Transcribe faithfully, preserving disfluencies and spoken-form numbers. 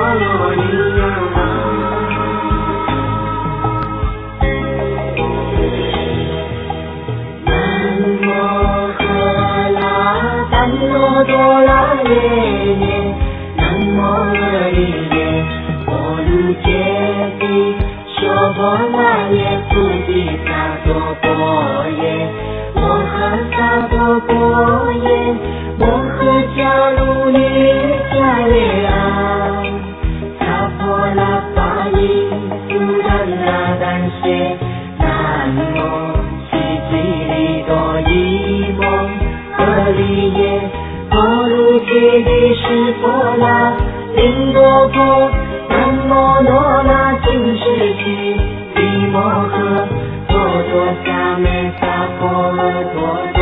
罗尼呀。南摩诃拉怛那多拉耶耶，南摩阿利耶，波卢揭谛，娑婆那耶，菩提萨埵波耶，摩诃萨埵波耶，摩诃迦卢尼迦耶啊，萨婆拉巴依苏达那丹谢，南无悉吉利多伊蒙阿利耶，波卢揭谛湿婆拉林多婆，南摩罗那净世期，毗摩诃多多萨梅萨婆诃多。